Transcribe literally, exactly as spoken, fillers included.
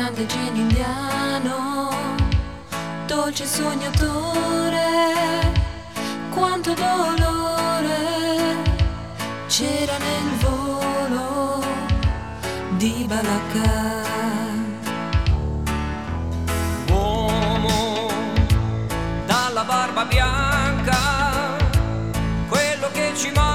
grande genio indiano, dolce sognatore, quanto dolore c'era nel volo di Balacca. Uomo dalla barba bianca, quello che ci manca